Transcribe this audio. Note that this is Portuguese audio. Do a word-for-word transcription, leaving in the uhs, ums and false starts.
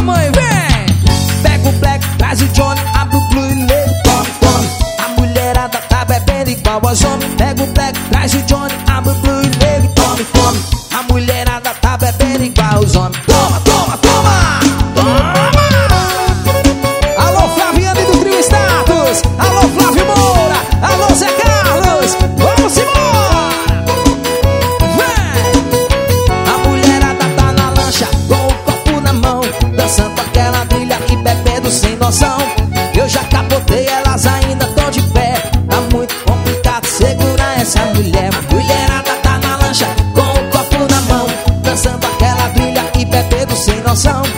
mamãe, vem! Pega o black, traz o Johnny, abre o blue e lê, tome, tome. A mulherada tá bebendo igual aos homens. Pega o black, traz o Johnny, abre o blue e lê, tome, tome. A mulherada tá bebendo igual aos homens. Toma, toma, toma! Toma! Alô, Flaviane do Trio Status! Alô, Flávio Moura! Alô, Zé Carlos! Vamos embora! Vem! A mulherada tá na lancha com o copo na mão, dançando aquela trilha e bebendo sem noção. Eu já capotei, elas ainda tão de pé. Tá muito complicado segurar essa mulher. A mulherada tá na lancha com o copo na mão, dançando aquela trilha e bebendo sem noção.